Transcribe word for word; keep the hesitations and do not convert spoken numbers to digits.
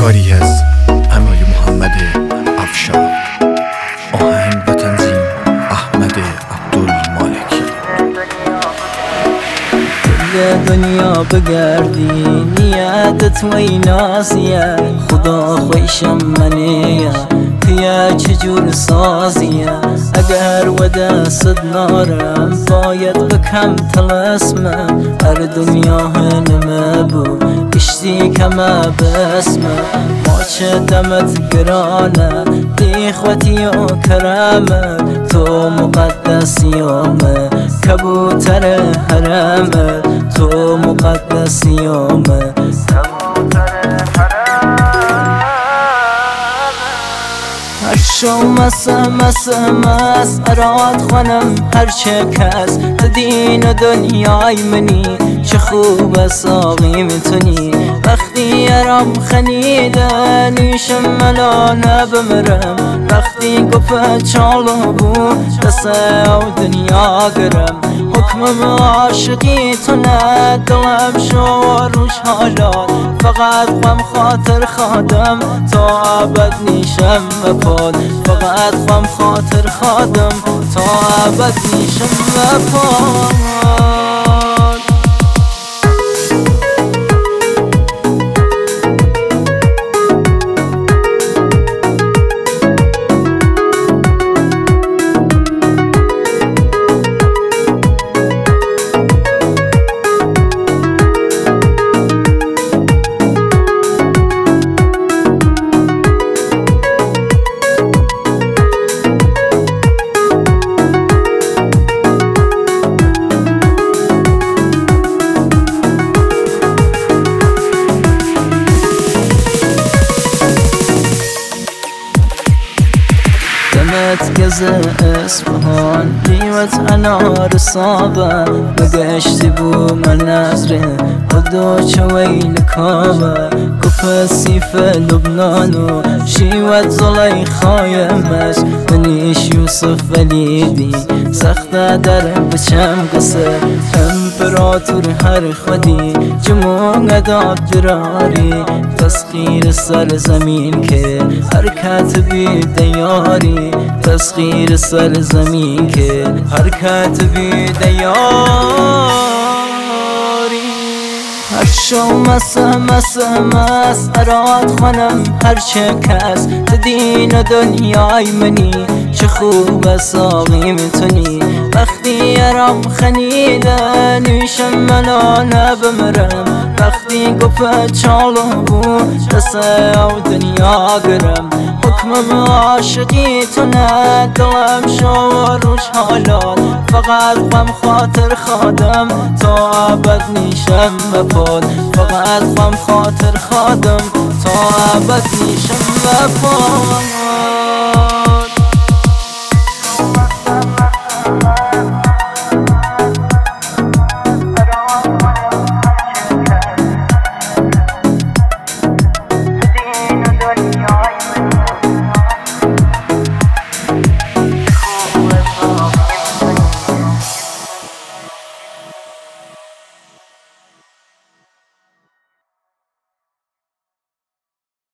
کاری از امیر محمد افشار، آهنگ و تنظیم احمد عبدالمالکی. کل دنیا بگردی نیت توی نازیه، خدا خویشم منیه تیه چجور سازیه. اگر و دست نارم باید بکم تلسمه، هر دنیا هنمه بو اشتی کمه بسمه. ما چه دمت گرانه دی خوتی و کرمه، تو مقدس یومه کبوتر حرمه، تو مقدس یومه کبوتر هر شو مس مس مس اراد خونم هر چه کس دین و دنیای منی، چه خوب ساقی میتونی وقتی ارام خنیده نیشم ملانه بمرم. وقتی گفت چالو بود دسته او دنیا گرم، حکمم عاشقی تو نه دلم شو روش حالات. فقط خم خاطر خادم تا ابد نیشم بپاد، فقط خم خاطر خادم تا ابد نیشم بپاد. دمت گز اصفهان دیوت انار صابه، بگشتی بو من نظره خدو چوین کابه. گفت سیف لبنانو شیوت زلیخای مش، منیش یوسف ولیدی سخته در بچم قصه. امپراتور هر خودی جمون اداب دراری، تسخیر سر زمین که حرکت بی دیاری، تسخیر سر زمین که حرکت بی دیاری. هر شو مس مس مس اراد خونم هر چه کس دین و دنیای منی، چه خوب ساقی میتونی وقتی ارام خنیده نیشم ملانه بمرم. وقتی گفت چالو بود دسته او دنیا گرم، حکمم عاشقی تو نه دلم شو روش حالات. فقط خم خاطر خادم تا ابد نیشم بپاد، فقط خم خاطر خادم تا ابد نیشم بپاد.